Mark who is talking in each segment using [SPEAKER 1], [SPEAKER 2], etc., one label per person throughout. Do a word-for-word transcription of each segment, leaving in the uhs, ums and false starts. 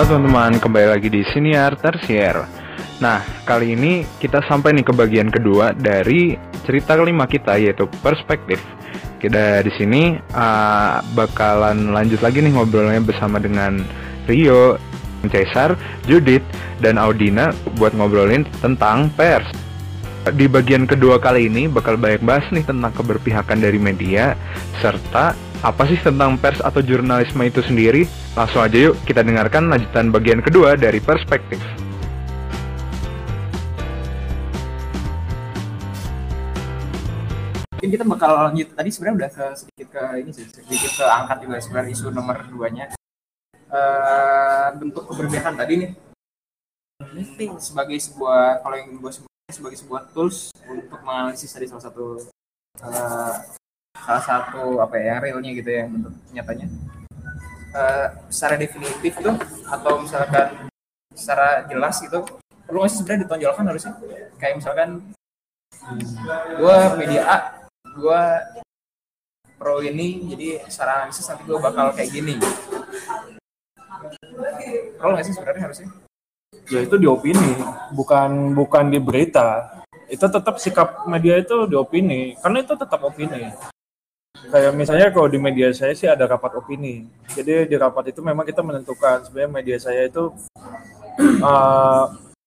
[SPEAKER 1] Halo teman-teman, kembali lagi di Siniar Tersier. Nah, kali ini kita sampai nih ke bagian kedua dari cerita kelima kita, yaitu perspektif. Kita di sini uh, bakalan lanjut lagi nih ngobrolnya bersama dengan Rio, Caesar, Judith, dan Audina buat ngobrolin tentang pers. Di bagian kedua kali ini bakal banyak bahas nih tentang keberpihakan dari media, serta apa sih tentang pers atau jurnalisme itu sendiri. Langsung aja yuk kita dengarkan lanjutan bagian kedua dari perspektif.
[SPEAKER 2] Mungkin kita bakal lanjut, tadi sebenarnya udah ke sedikit ke ini sih, sedikit ke angkat juga sebenarnya isu nomor duanya. Uh, bentuk keberpihakan tadi nih ini sebagai sebuah, kalau yang gue sebutnya sebagai sebuah tools untuk menganalisis dari salah satu uh, salah satu apa ya realnya gitu ya, bentuk nyatanya uh, secara definitif tuh atau misalkan secara jelas gitu perlu nggak sih sebenarnya ditonjolkan harusnya, kayak misalkan gue media A, gue pro ini, jadi secara analisis nanti gue bakal kayak gini. Perlu nggak sih sebenarnya harusnya?
[SPEAKER 3] Ya itu di opini, bukan bukan di berita. Itu tetap sikap media itu di opini, karena itu tetap opini. Kayak misalnya kalau di media saya sih ada rapat opini. Jadi di rapat itu memang kita menentukan sebenarnya media saya itu uh,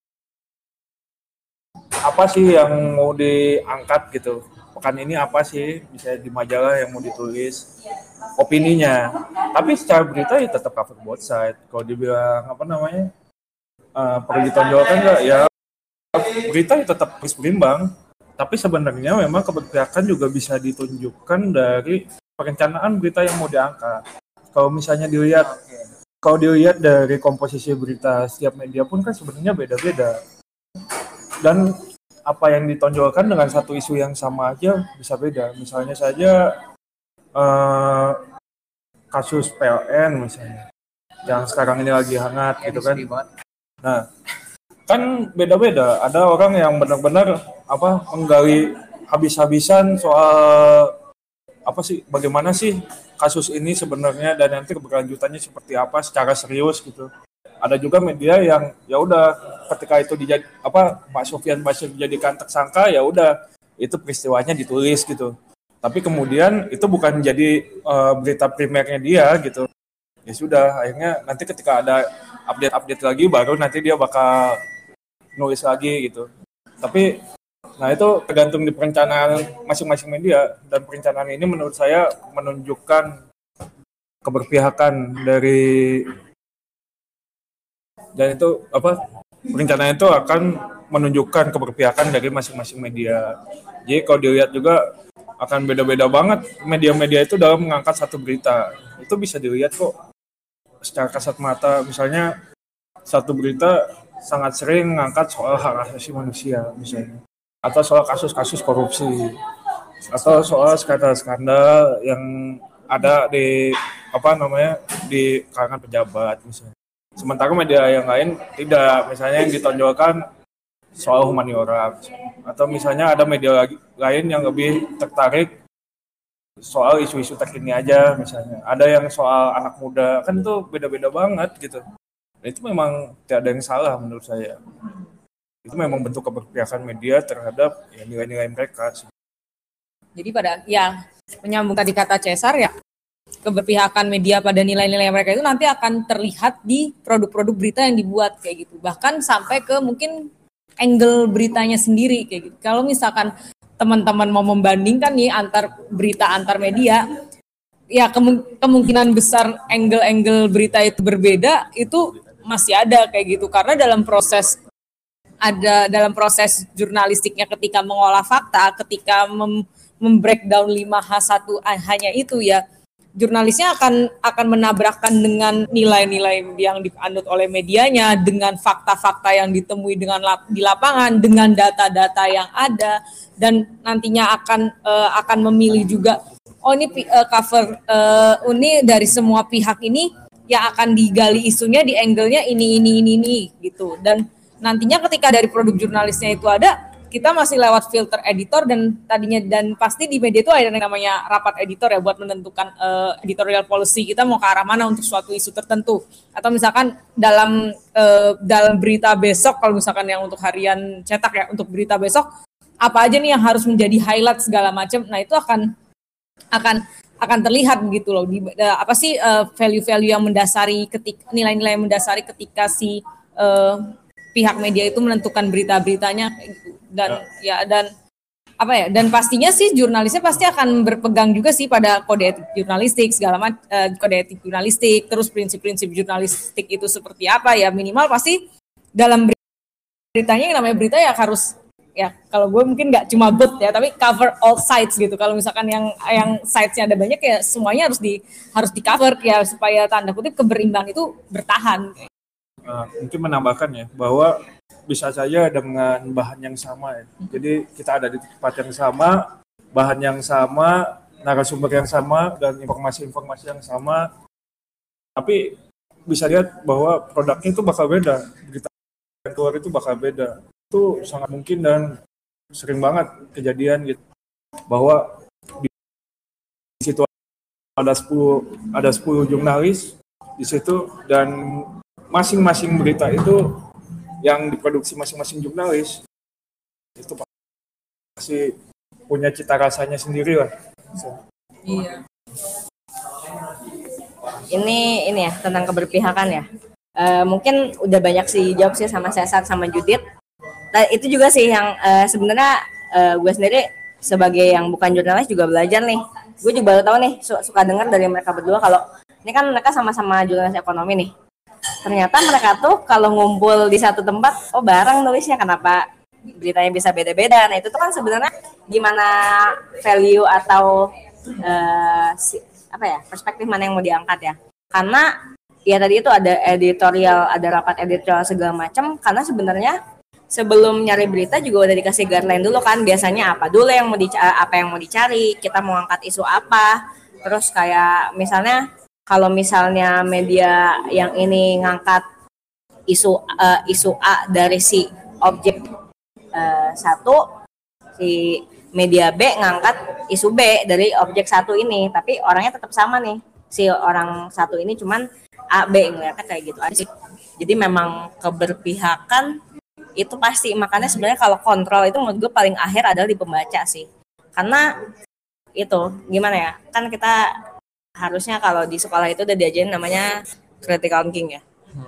[SPEAKER 3] apa sih yang mau diangkat gitu. Pekan ini apa sih misalnya di majalah yang mau ditulis, opininya. Tapi secara berita ya tetap cover both side. Kalau dibilang apa namanya uh, perlu ditonjolkan nggak, ya berita ya tetap harus berimbang. Tapi sebenarnya memang keberpihakan juga bisa ditunjukkan dari perencanaan berita yang mau diangkat. Kalau misalnya dilihat, kalau dilihat dari komposisi berita setiap media pun kan sebenarnya beda-beda. Dan apa yang ditonjolkan dengan satu isu yang sama aja bisa beda. Misalnya saja eh, kasus P L N misalnya, yang sekarang ini lagi hangat gitu kan. Nah, kan beda-beda. Ada orang yang benar-benar apa menggali habis-habisan soal apa sih, bagaimana sih kasus ini sebenarnya dan nanti keberlanjutannya seperti apa secara serius gitu. Ada juga media yang ya udah ketika itu dijadi apa Pak Sofian Basir dijadikan tersangka, ya udah itu peristiwanya ditulis gitu. Tapi kemudian itu bukan jadi uh, berita primernya dia gitu. Ya sudah, akhirnya nanti ketika ada update-update lagi baru nanti dia bakal nulis lagi gitu. Tapi nah itu tergantung di perencanaan masing-masing media, dan perencanaan ini menurut saya menunjukkan keberpihakan dari, dan itu apa perencanaan itu akan menunjukkan keberpihakan dari masing-masing media. Jadi kalau dilihat juga akan beda-beda banget media-media itu dalam mengangkat satu berita. Itu bisa dilihat kok secara kasat mata. Misalnya satu berita sangat sering mengangkat soal hak asasi manusia misalnya, atau soal kasus-kasus korupsi, atau soal skandal-skandal yang ada di apa namanya di kalangan pejabat misalnya. Sementara media yang lain tidak, misalnya yang ditonjolkan soal humaniora, atau misalnya ada media lagi, lain yang lebih tertarik soal isu-isu terkini aja misalnya. Ada yang soal anak muda, kan itu beda-beda banget gitu. Nah, itu memang tidak ada yang salah menurut saya. Itu memang bentuk keberpihakan media terhadap ya, nilai-nilai mereka.
[SPEAKER 4] Jadi pada ya menyambung tadi kata Caesar ya, keberpihakan media pada nilai-nilai mereka itu nanti akan terlihat di produk-produk berita yang dibuat kayak gitu. Bahkan sampai ke mungkin angle beritanya sendiri kayak gitu. Kalau misalkan teman-teman mau membandingkan nih antar berita antar media, ya kemung- kemungkinan besar angle-angle berita itu berbeda itu masih ada kayak gitu, karena dalam proses ada dalam proses jurnalistiknya ketika mengolah fakta, ketika mem- membreakdown lima H satu hanya itu ya, jurnalisnya akan akan menabrakkan dengan nilai-nilai yang dianut oleh medianya, dengan fakta-fakta yang ditemui dengan lap, di lapangan, dengan data-data yang ada, dan nantinya akan uh, akan memilih juga, oh ini uh, cover uh, ini dari semua pihak ini yang akan digali isunya di angle-nya ini ini ini ini gitu. Dan nantinya ketika dari produk jurnalisnya itu ada, kita masih lewat filter editor dan tadinya dan pasti di media itu ada yang namanya rapat editor ya buat menentukan uh, editorial policy kita mau ke arah mana untuk suatu isu tertentu. Atau misalkan dalam uh, dalam berita besok, kalau misalkan yang untuk harian cetak ya, untuk berita besok apa aja nih yang harus menjadi highlight segala macam. Nah, itu akan akan akan terlihat begitu loh di uh, apa sih uh, value-value yang mendasari ketika nilai-nilai yang mendasari ketika si uh, pihak media itu menentukan berita-beritanya dan ya. ya dan apa ya dan pastinya sih jurnalisnya pasti akan berpegang juga sih pada kode etik jurnalistik segala macam uh, kode etik jurnalistik, terus prinsip-prinsip jurnalistik itu seperti apa ya, minimal pasti dalam beritanya yang namanya berita ya harus ya, kalau gue mungkin nggak cuma but ya, tapi cover all sides gitu. Kalau misalkan yang yang sides-nya ada banyak ya semuanya harus di harus di cover ya supaya tanda kutip keberimbangan itu bertahan.
[SPEAKER 3] Uh, mungkin menambahkan ya bahwa bisa saja dengan bahan yang sama ya. Jadi kita ada di tempat yang sama, bahan yang sama, narasumber yang sama dan informasi-informasi yang sama. Tapi bisa lihat bahwa produknya itu bakal beda, berita yang keluar itu bakal beda. Itu sangat mungkin dan sering banget kejadian gitu bahwa di situ ada sepuluh ada sepuluh jurnalis di situ dan masing-masing berita itu yang diproduksi masing-masing jurnalis itu pasti punya cita rasanya sendiri lah. So.
[SPEAKER 4] Iya.
[SPEAKER 5] Ini ini ya tentang keberpihakan ya. Uh, mungkin udah banyak sih jawab sih sama Cesar sama Judith. Nah, itu juga sih yang uh, sebenarnya uh, gue sendiri sebagai yang bukan jurnalis juga belajar nih. Gue juga baru tahu nih su- suka dengar dari mereka berdua kalau ini kan mereka sama-sama jurnalis ekonomi nih. Ternyata mereka tuh kalau ngumpul di satu tempat, oh bareng nulisnya, kenapa beritanya bisa beda-beda. Nah itu tuh kan sebenarnya gimana value atau uh, si, apa ya perspektif mana yang mau diangkat ya. Karena ya tadi itu ada editorial, ada rapat editorial segala macam. Karena sebenarnya sebelum nyari berita juga udah dikasih guideline dulu kan, biasanya apa dulu yang mau dicari, apa yang mau dicari, kita mau angkat isu apa, terus kayak misalnya kalau misalnya media yang ini ngangkat isu uh, isu A dari si objek uh, satu, si media B ngangkat isu B dari objek satu ini, tapi orangnya tetap sama nih, si orang satu ini cuman A B ngeliatnya kayak gitu aja sih. Jadi memang keberpihakan itu pasti, makanya sebenarnya kalau kontrol itu menurut gue paling akhir adalah di pembaca sih, karena itu gimana ya, kan kita harusnya kalau di sekolah itu udah diajarin namanya critical thinking ya.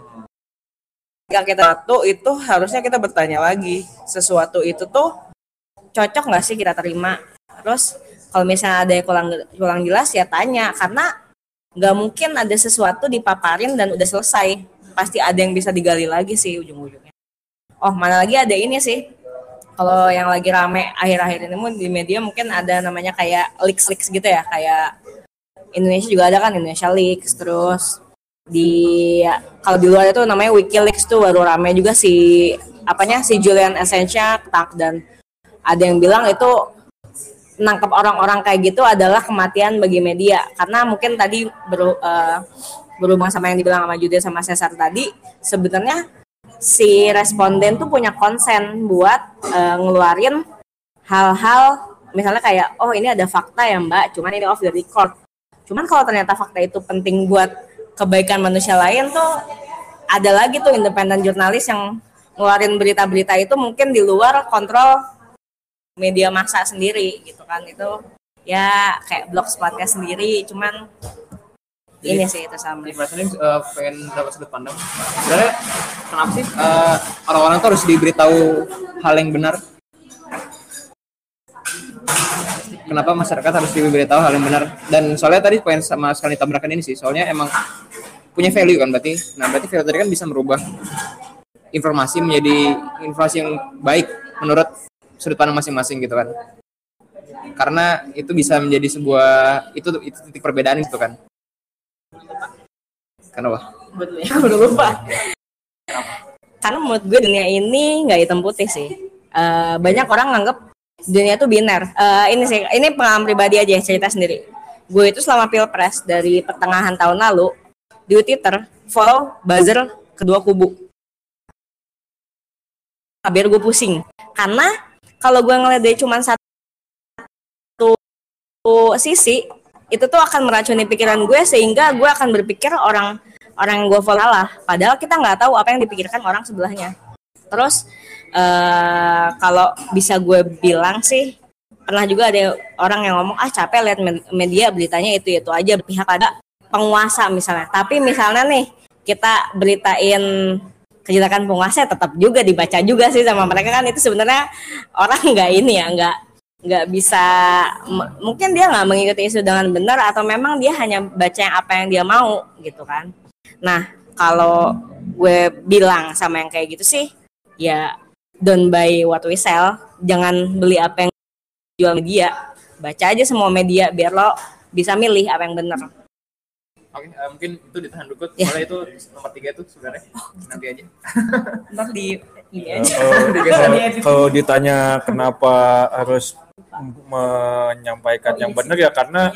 [SPEAKER 5] Ketika kita satu itu harusnya kita bertanya lagi, sesuatu itu tuh cocok nggak sih kita terima, terus kalau misalnya ada yang kurang, kurang jelas ya tanya, karena nggak mungkin ada sesuatu dipaparin dan udah selesai, pasti ada yang bisa digali lagi sih ujung-ujungnya. Oh, mana lagi ada ini sih. Kalau yang lagi rame akhir-akhir ini di media mungkin ada namanya kayak leaks-leaks gitu ya. Kayak Indonesia juga ada kan, Indonesia Leaks. Terus di kalau di luar itu namanya WikiLeaks tuh baru rame juga si apanya si Julian Assange dan ada yang bilang itu nangkep orang-orang kayak gitu adalah kematian bagi media. Karena mungkin tadi ber, uh, berhubungan sama yang dibilang sama Judith sama Cesar tadi, sebenarnya si responden tuh punya konsen buat uh, ngeluarin hal-hal misalnya kayak oh ini ada fakta ya mbak, cuman ini off the record. Cuman kalau ternyata fakta itu penting buat kebaikan manusia lain tuh ada lagi tuh independen jurnalis yang ngeluarin berita-berita itu mungkin di luar kontrol media massa sendiri gitu kan, itu ya kayak blogspotnya sendiri, cuman jadi, ini sih itu sama.
[SPEAKER 2] Jadi perasaan ini uh, pengen dapat sudut pandang. Sebenarnya kenapa sih uh, orang-orang tuh harus diberitahu hal yang benar? Kenapa masyarakat harus diberitahu hal yang benar? Dan soalnya tadi poin sama sekali tabrakan ini sih, soalnya emang punya value kan berarti. Nah berarti value tadi kan bisa merubah informasi menjadi informasi yang baik menurut sudut pandang masing-masing gitu kan. Karena itu bisa menjadi sebuah itu itu titik perbedaan gitu kan. Kenapa?
[SPEAKER 5] Betul ya, udah lupa. Karena menurut gue dunia ini nggak hitam putih sih. Uh, banyak orang nganggep dunia itu biner. Uh, ini sih, ini pengalaman pribadi aja, cerita sendiri. Gue itu selama pilpres dari pertengahan tahun lalu di Twitter follow buzzer kedua kubu. Biar gue pusing. Karena kalau gue ngeliat dari cuma satu sisi, itu tuh akan meracuni pikiran gue sehingga gue akan berpikir orang orang yang gue follow salah. Padahal kita nggak tahu apa yang dipikirkan orang sebelahnya. Terus uh, kalau bisa gue bilang sih, pernah juga ada orang yang ngomong ah capek lihat media beritanya itu itu aja, berpihak pada penguasa misalnya. Tapi misalnya nih kita beritain kejelekan penguasa, tetap juga dibaca juga sih sama mereka kan. Itu sebenarnya orang nggak ini ya nggak nggak bisa m- mungkin dia nggak mengikuti isu dengan benar atau memang dia hanya baca yang apa yang dia mau gitu kan. Nah kalau gue bilang sama yang kayak gitu sih ya don't buy what we sell, jangan beli apa yang jual media, baca aja semua media biar lo bisa milih apa yang benar.
[SPEAKER 2] Oke, uh, mungkin itu ditahan dulu,
[SPEAKER 5] Ya.
[SPEAKER 2] soalnya itu nomor tiga tuh sebenarnya nanti aja.
[SPEAKER 5] Ntar di ini
[SPEAKER 3] Eh,
[SPEAKER 5] aja.
[SPEAKER 3] kalau- kalau ditanya kenapa harus menyampaikan yang benar ya karena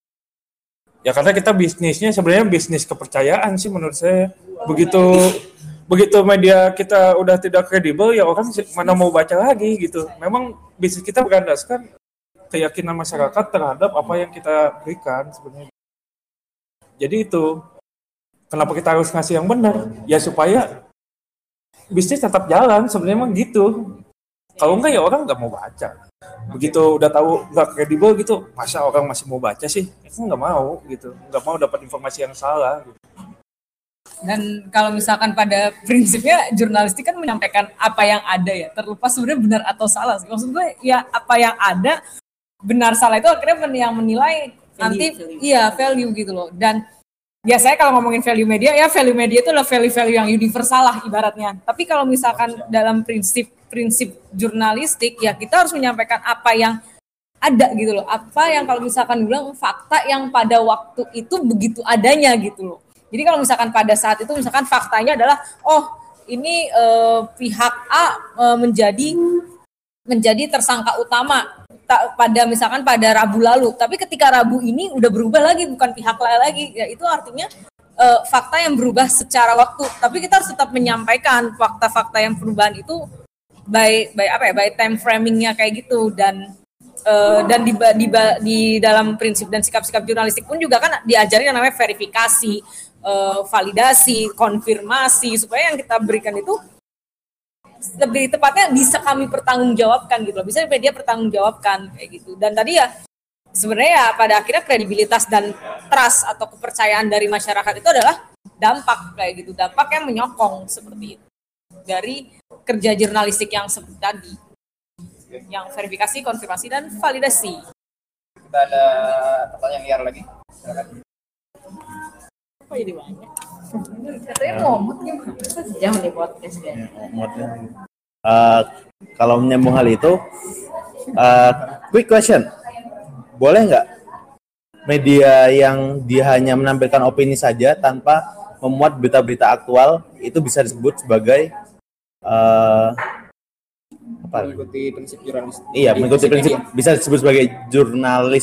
[SPEAKER 3] ya karena kita bisnisnya sebenarnya bisnis kepercayaan sih menurut saya. Begitu begitu media kita udah tidak kredibel ya orang mana mau baca lagi gitu. Memang bisnis kita berlandaskan keyakinan masyarakat terhadap apa yang kita berikan sebenarnya. Jadi itu kenapa kita harus ngasih yang benar ya supaya bisnis tetap jalan sebenarnya emang gitu. Kalau enggak ya orang nggak mau baca. Begitu udah tahu nggak kredibel gitu, masa orang masih mau baca sih? Itu nggak mau gitu, nggak mau dapat informasi yang salah. Gitu.
[SPEAKER 4] Dan kalau misalkan pada prinsipnya jurnalistik kan menyampaikan apa yang ada ya, terlepas sebenarnya benar atau salah sih. Maksud gue ya apa yang ada benar salah itu akhirnya men- yang menilai nanti
[SPEAKER 5] value.
[SPEAKER 4] iya value gitu loh. Dan biasanya kalau ngomongin value media ya value media itu adalah value-value yang universal lah ibaratnya. Tapi kalau misalkan dalam prinsip-prinsip jurnalistik ya kita harus menyampaikan apa yang ada gitu loh. Apa yang kalau misalkan bilang fakta yang pada waktu itu begitu adanya gitu loh. Jadi kalau misalkan pada saat itu misalkan faktanya adalah oh ini eh, pihak A eh, menjadi menjadi tersangka utama ta- pada misalkan pada Rabu lalu, tapi ketika Rabu ini udah berubah lagi bukan pihak lain lagi, ya itu artinya eh, fakta yang berubah secara waktu. Tapi kita harus tetap menyampaikan fakta-fakta yang perubahan itu by by apa ya by time framingnya kayak gitu dan Uh, dan di, di, di dalam prinsip dan sikap-sikap jurnalistik pun juga kan diajarin yang namanya verifikasi, uh, validasi, konfirmasi supaya yang kita berikan itu lebih tepatnya bisa kami pertanggungjawabkan gitu loh, bisa media pertanggungjawabkan kayak gitu. Dan tadi ya sebenarnya ya pada akhirnya kredibilitas dan trust atau kepercayaan dari masyarakat itu adalah dampak kayak gitu, dampak yang menyokong seperti itu dari kerja jurnalistik yang seperti tadi. Yang verifikasi, konfirmasi, dan validasi.
[SPEAKER 2] Kita ada pertanyaan liar lagi. Silakan.
[SPEAKER 5] Kok jadi banyak?
[SPEAKER 4] Katanya ngomong gimana?
[SPEAKER 5] Sejam di podcast kayaknya.
[SPEAKER 6] Uh, kalau menyambung hal itu, uh, quick question, boleh nggak media yang dia hanya menampilkan opini saja tanpa memuat berita-berita aktual itu bisa disebut sebagai uh, apa?
[SPEAKER 2] Mengikuti prinsip jurnalistik.
[SPEAKER 6] Iya, mengikuti prinsip
[SPEAKER 2] media.
[SPEAKER 6] bisa disebut sebagai jurnalis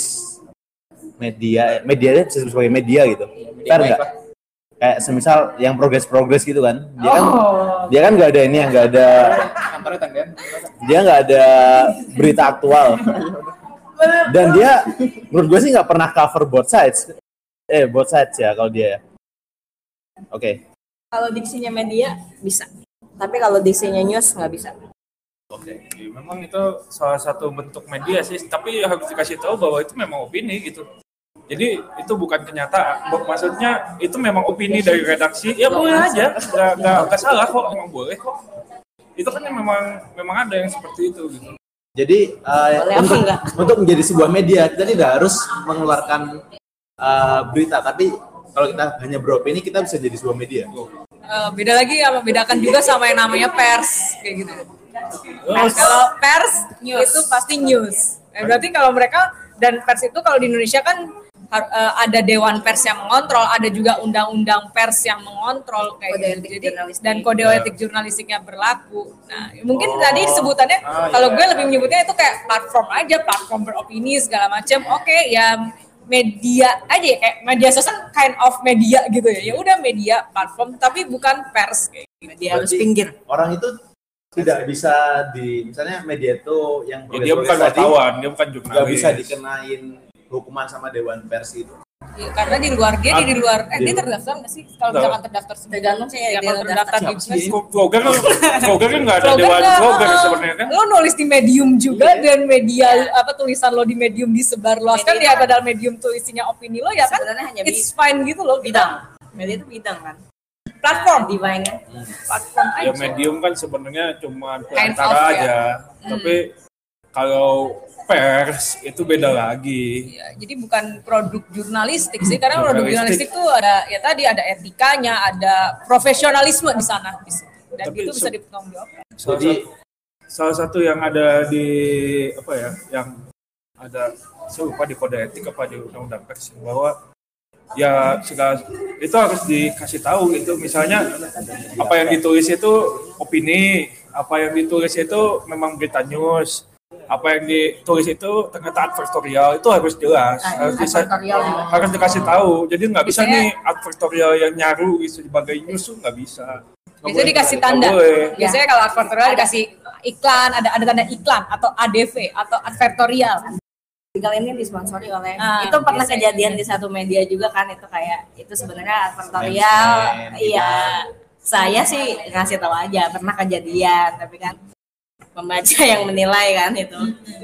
[SPEAKER 6] media, media bisa disebut sebagai media gitu.
[SPEAKER 2] Media
[SPEAKER 6] Fair
[SPEAKER 2] baik
[SPEAKER 6] nggak?
[SPEAKER 2] lah.
[SPEAKER 6] Kayak semisal yang progres-progres gitu kan, dia kan
[SPEAKER 4] Oh.
[SPEAKER 6] dia kan nggak ada ini, nggak ada
[SPEAKER 2] Kantornya tangga.
[SPEAKER 6] dia nggak ada berita aktual dan dia menurut gue sih nggak pernah cover both sides eh both sides ya kalau dia. Oke. Okay.
[SPEAKER 5] Kalau diksinya media bisa, tapi kalau diksinya news nggak bisa.
[SPEAKER 3] Oke, okay. Memang itu salah satu bentuk media sih, tapi harus dikasih tahu bahwa itu memang opini gitu. Jadi itu bukan kenyataan, maksudnya itu memang opini dari redaksi, ya boleh aja, nggak nggak nggak salah kok, memang boleh kok. Itu kan memang memang ada yang seperti itu gitu.
[SPEAKER 6] Jadi uh,
[SPEAKER 5] Boleh apa
[SPEAKER 6] untuk
[SPEAKER 5] enggak?
[SPEAKER 6] untuk menjadi sebuah media kita tidak harus mengeluarkan uh, berita, tapi kalau kita hanya beropini kita bisa jadi sebuah media.
[SPEAKER 4] Uh, beda lagi apa bedakan juga sama yang namanya pers kayak gitu. Nah, kalau pers itu pasti news. Eh, berarti kalau mereka dan pers itu kalau di Indonesia kan har- uh, ada dewan pers yang mengontrol, ada juga undang-undang pers yang mengontrol kayak
[SPEAKER 5] Kode
[SPEAKER 4] gitu.
[SPEAKER 5] etik
[SPEAKER 4] Jadi
[SPEAKER 5] jurnalistik.
[SPEAKER 4] dan kode etik jurnalistiknya berlaku. Nah, mungkin tadi sebutannya
[SPEAKER 3] Ah,
[SPEAKER 4] kalau
[SPEAKER 3] iya.
[SPEAKER 4] gue lebih menyebutnya itu kayak platform aja, platform beropini segala macam. Oke, ya media aja ya, kayak media sosial kind of media gitu ya. Ya udah media platform tapi bukan pers kayak gitu.
[SPEAKER 5] Dia harus pinggir.
[SPEAKER 6] Orang itu tidak bisa di misalnya media itu yang
[SPEAKER 3] Ya, dia bukan wartawan, dia bukan jurnalis.
[SPEAKER 6] nggak bisa dikenain hukuman sama Dewan Pers itu.
[SPEAKER 4] Ya, karena di luar dia, di luar eh, dia terdaftar nggak sih? Kalau
[SPEAKER 3] Nggak.
[SPEAKER 4] misalkan terdaftar sebagai
[SPEAKER 5] Tergantung sih ya,
[SPEAKER 4] ya,
[SPEAKER 5] dia
[SPEAKER 4] kalau terdaftar di
[SPEAKER 3] Si vlogger kan, vlogger kan nggak ada
[SPEAKER 4] Vlogger
[SPEAKER 3] dewan
[SPEAKER 4] nggak,
[SPEAKER 3] vlogger
[SPEAKER 4] eh,
[SPEAKER 3] sebenarnya kan.
[SPEAKER 4] Lo nulis di medium juga dan media apa tulisan lo di medium disebar luaskan
[SPEAKER 5] Media.
[SPEAKER 4] ya padahal medium tuh isinya opini lo ya kan
[SPEAKER 5] Sebenarnya hanya
[SPEAKER 4] it's fine gitu loh
[SPEAKER 5] bidang. Media itu bidang kan.
[SPEAKER 4] platform
[SPEAKER 5] Divine kan.
[SPEAKER 4] platform
[SPEAKER 3] Ya
[SPEAKER 4] aja.
[SPEAKER 3] medium kan sebenarnya cuma
[SPEAKER 4] Kind
[SPEAKER 3] perantara
[SPEAKER 4] of, ya.
[SPEAKER 3] aja.
[SPEAKER 4] Hmm.
[SPEAKER 3] Tapi kalau pers itu beda lagi.
[SPEAKER 4] Ya, jadi bukan produk jurnalistik sih, karena produk
[SPEAKER 3] Jurnalistik.
[SPEAKER 4] jurnalistik tuh ada ya tadi ada etikanya, ada profesionalisme di sana di situ. Dan
[SPEAKER 3] Tapi
[SPEAKER 4] itu bisa
[SPEAKER 3] se-
[SPEAKER 4] dipertanggungjawabkan.
[SPEAKER 3] Salah
[SPEAKER 6] Jadi
[SPEAKER 3] satu, salah satu yang ada di apa ya, yang ada saya lupa di kode etik apa di undang-undang pers bahwa ya segala itu harus dikasih tahu gitu. Misalnya apa yang ditulis itu opini, apa yang ditulis itu memang berita news, apa yang ditulis itu ternyata advertorial, itu harus jelas,
[SPEAKER 5] Nah,
[SPEAKER 3] harus bisa,
[SPEAKER 5] advertorial juga.
[SPEAKER 3] harus dikasih tahu. Jadi nggak bisa
[SPEAKER 4] Biasanya-
[SPEAKER 3] nih advertorial yang nyaru gitu sebagai news tuh nggak bisa. Nggak
[SPEAKER 4] Biasanya
[SPEAKER 3] boleh.
[SPEAKER 4] dikasih
[SPEAKER 3] Nggak
[SPEAKER 4] tanda.
[SPEAKER 3] boleh.
[SPEAKER 4] Biasanya kalau advertorial dikasih iklan, ada ada tanda iklan atau A D V atau advertorial.
[SPEAKER 5] Artikel ini disponsori oleh
[SPEAKER 4] Ah,
[SPEAKER 5] itu pernah
[SPEAKER 4] biasanya.
[SPEAKER 5] kejadian di satu media juga kan, itu kayak itu sebenarnya advertorial.
[SPEAKER 6] Semen-semen,
[SPEAKER 5] Iya, saya sih ngasih tahu aja pernah kejadian, tapi kan membaca yang menilai kan itu.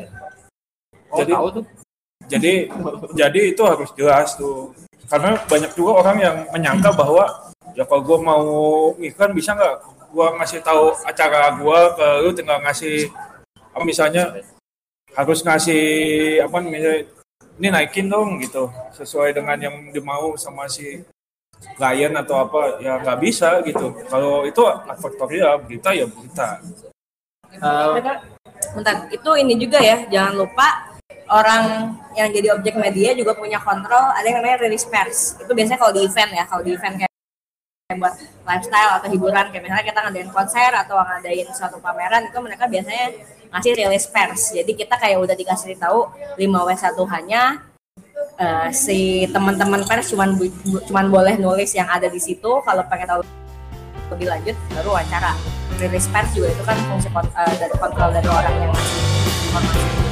[SPEAKER 2] Oh,
[SPEAKER 3] Jadi-
[SPEAKER 2] tahu tuh.
[SPEAKER 3] Jadi jadi itu harus jelas tuh. Karena banyak juga orang yang menyangka bahwa ya kalau gue mau iklan bisa nggak gue ngasih tahu acara gue ke lu tinggal ngasih apa misalnya harus ngasih apa namanya ini naikin dong gitu sesuai dengan yang dimau sama si klien atau apa ya nggak bisa gitu. Kalau itu advertorial berita ya berita.
[SPEAKER 2] Eh,
[SPEAKER 5] Bentar, itu ini juga ya, jangan lupa orang yang jadi objek media juga punya kontrol, ada yang namanya release pers. Itu biasanya kalau di event ya, kalau di event kayak kayak buat lifestyle atau hiburan, kayak misalnya kita ngadain konser atau ngadain suatu pameran, itu mereka biasanya ngasih release pers. Jadi kita kayak udah dikasih tahu lima W satu H-nya, eh, si teman-teman pers cuman bu- bu- cuman boleh nulis yang ada di situ. Kalau pengen tahu lebih lanjut baru wawancara. Release pers juga itu kan fungsi kon- eh, dari kontrol dari orang yang ngasih informasi.